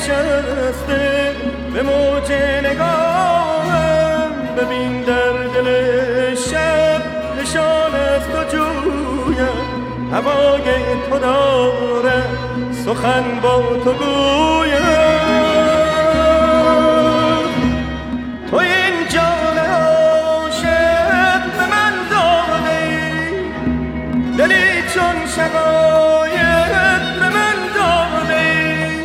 نشسته به موج نگاهم، ببین در دل شب نشان از تو جویم، هوای تو دارم سخن با تو گویم. تو این جان عاشق به من داده ای، دلی چون شقایق به من داده ای.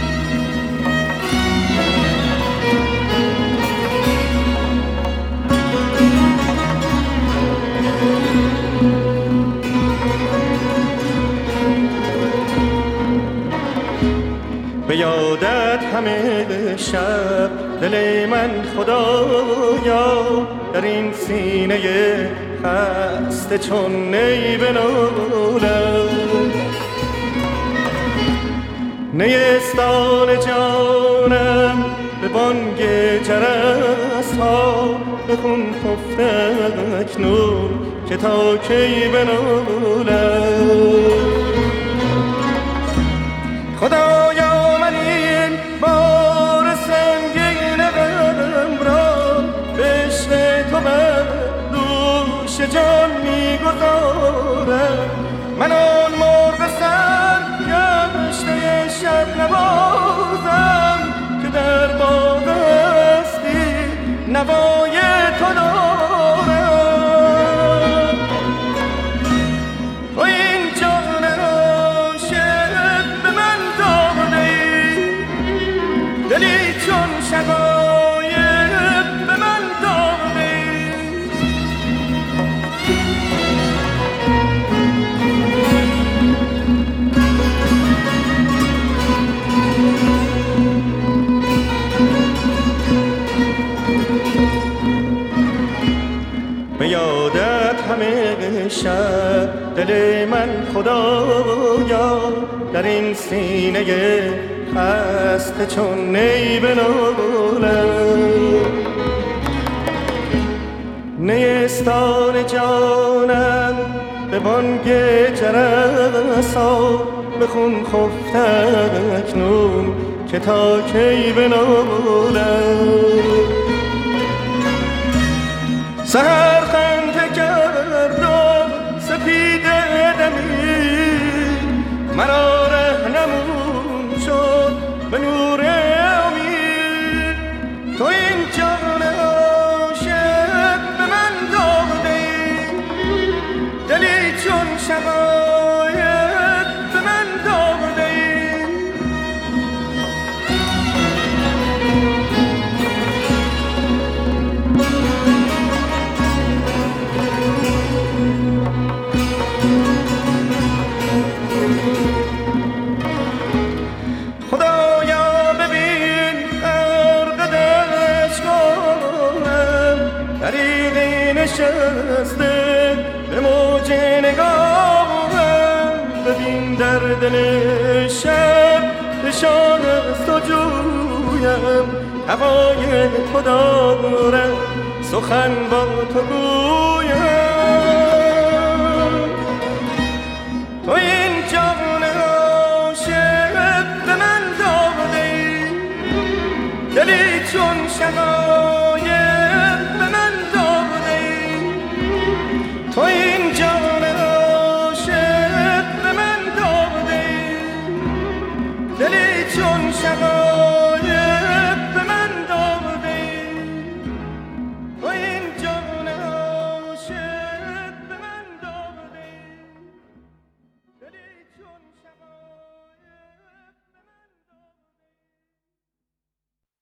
به یادت همه شب دل من خدایا، در این سینه خسته چون نی بنالم. نیستان جانم به بانگ جرس ها، به خون خفته اکنون که تا کی بنالم. خدایا من این بار سنگین غم را به عشق تو بر دوش جان میگذارم. من آن مرغ سر گشته شب نوازم که در باغ هستی نوای تو دارم. تو این جان عاشق به من داده ای، دلی چون شقایق به من داده ای. به یادت همه شب دل من خدایا، در این سینه خسته چون نی بنالم. نیستان جانم به بانگ جرس ها، به خون خفته اکنون که تا کی بنالم. سحر خنده کرد و سپید دمی، مرا رهنمون شد به نور امید. تو این جان عاشق به من داده ای، دلی چون شقایق به من داده ای. خدایا ببین غرق در عشقم، طریقی نشسته به موج نگاهم. ببین در دل شب نشان از تو جویم، هوای تو دارم سخن با تو گویم.